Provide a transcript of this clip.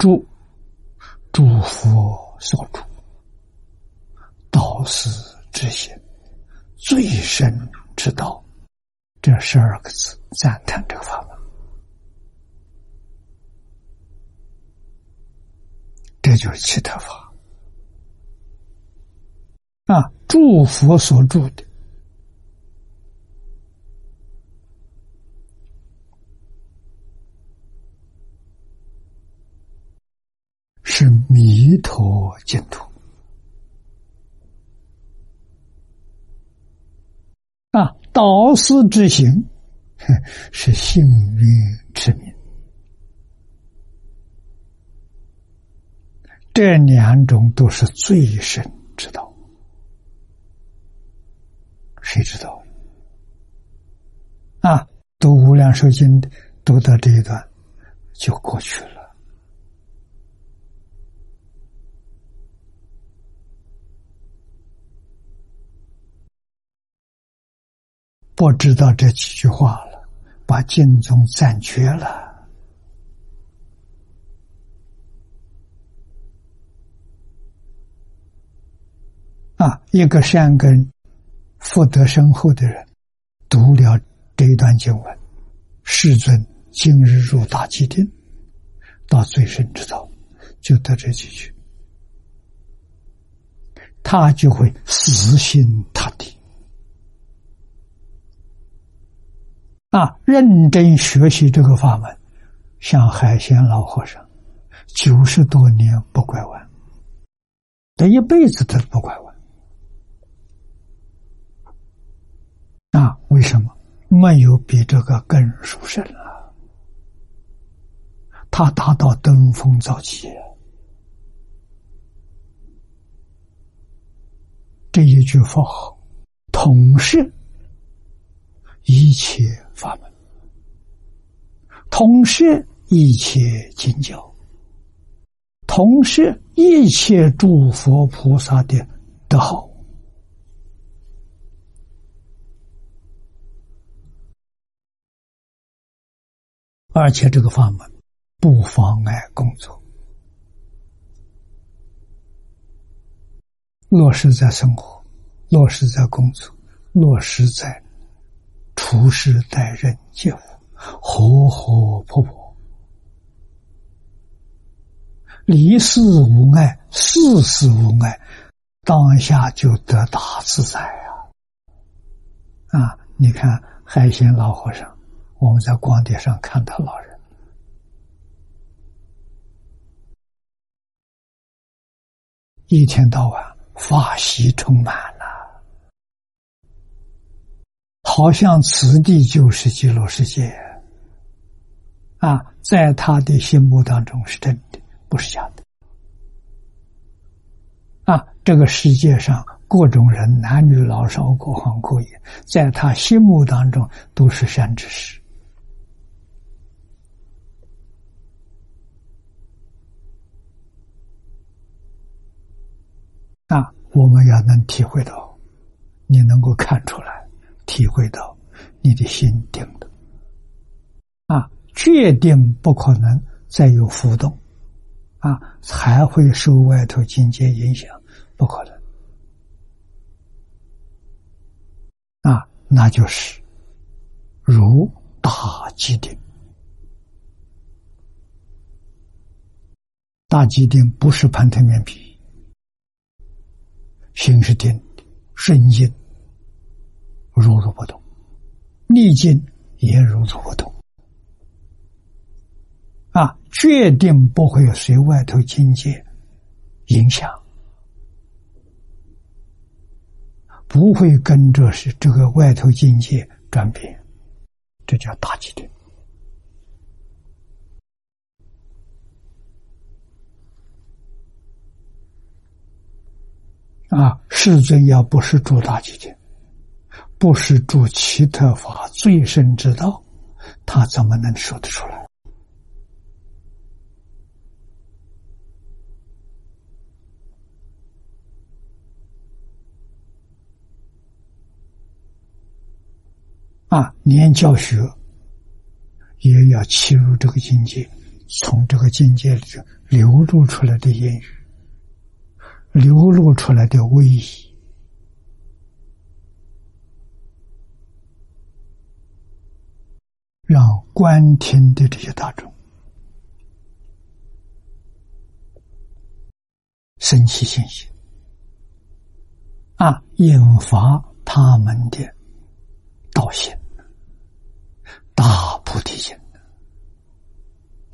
诸佛所住，道是之行，最深之道。这12个字赞叹这个法门，这就是其他法啊。诸佛所住的是弥陀净土啊，导师之行是幸运之名。这2种都是最深之道，谁知道啊？读《无量寿经》读到这一段就过去了。不知道这几句话了，把经中暂绝了。一个善根福德深厚的人，读了这一段经文，世尊今日入大寂定，到最深之道，就得这几句，他就会死心塌地认真学习这个法门，像海鲜老和尚90多年不拐弯，他一辈子都不拐弯为什么？没有比这个更殊胜了，他达到登峰造极。这一句佛号统摄一切法门，统摄一切经教，统摄一切诸佛菩萨的德号。而且这个法门不妨碍工作，落实在生活，落实在工作，落实在处事待人接物，活活泼泼，离事无碍，事事无碍，当下就得大自在你看海鲜老和尚，我们在光碟上看到老人一天到晚法喜充满了，好像此地就是极乐世界在他的心目当中是真的，不是假的这个世界上各种人，男女老少，各行各业，在他心目当中都是善知识我们要能体会到，你能够看出来，体会到，你的心定的决定不可能再有浮动还会受外头境界影响，不可能那就是如大寂定。大寂定不是盘腿面皮，心是定的，顺境如如不动，逆境也如如不动决定不会随外头境界影响，不会跟着是这个外头境界转变，这叫大寂定世尊要不是住大寂定，不是住其他法最深之道，他怎么能说得出来连教学也要切入这个境界， 从这个境界里流露出来的言语，流露出来的威仪，让观听的这些大众生起信心，引发他们的道心，大菩提心。